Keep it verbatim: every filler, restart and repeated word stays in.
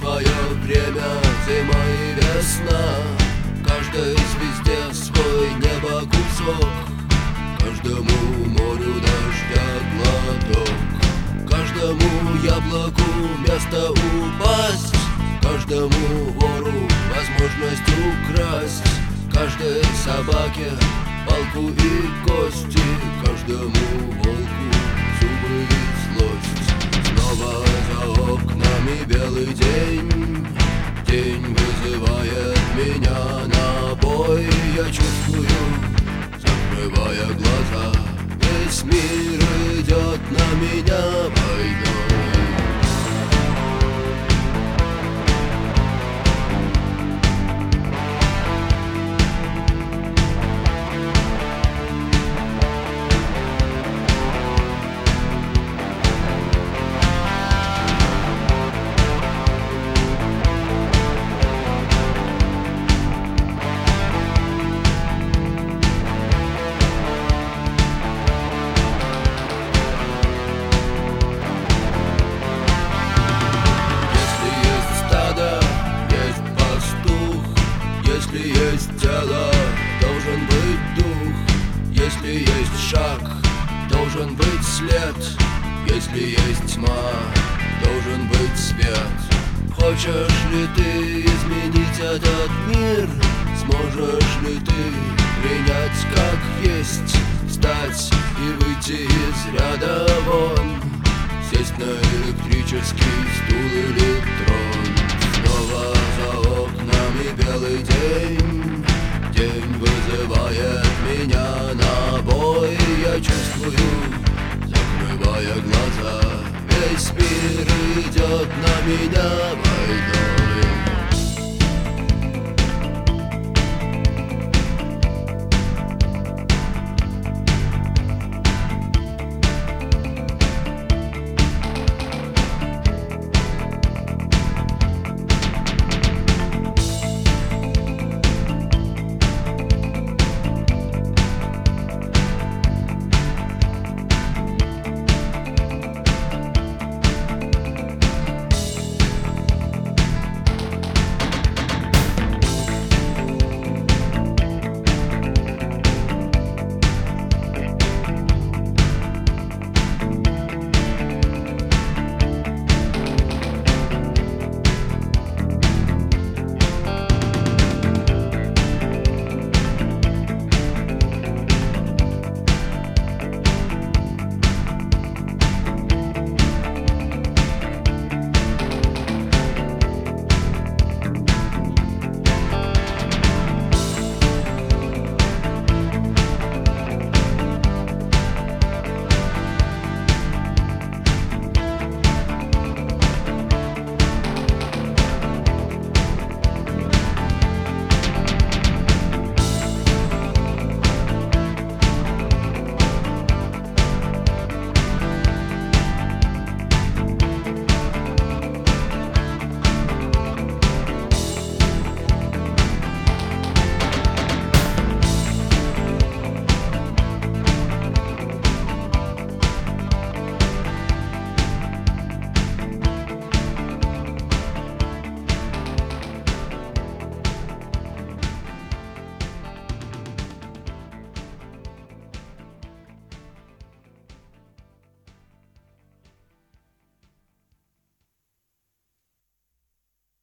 свое время, зима и весна. Каждой звезде свой небо кусок, каждому морю дождя глоток, каждому яблоку место упасть, каждому вору возможность украсть, каждой собаке палку и кости, каждому волку зубы и злость. Снова за окнами белый день, день вызывает меня на бой. Я чувствую, закрывая глаза, весь мир идет на меня войной. Если есть тело, должен быть дух. Если есть шаг, должен быть след. Если есть тьма, должен быть свет. Хочешь ли ты изменить этот мир? Сможешь ли ты принять как есть? Встать и выйти из ряда вон, сесть на электрический стул или трон. Снова за окнами белый день, день вызывает меня на бой. Я чувствую, закрывая глаза, весь мир идет на меня войной.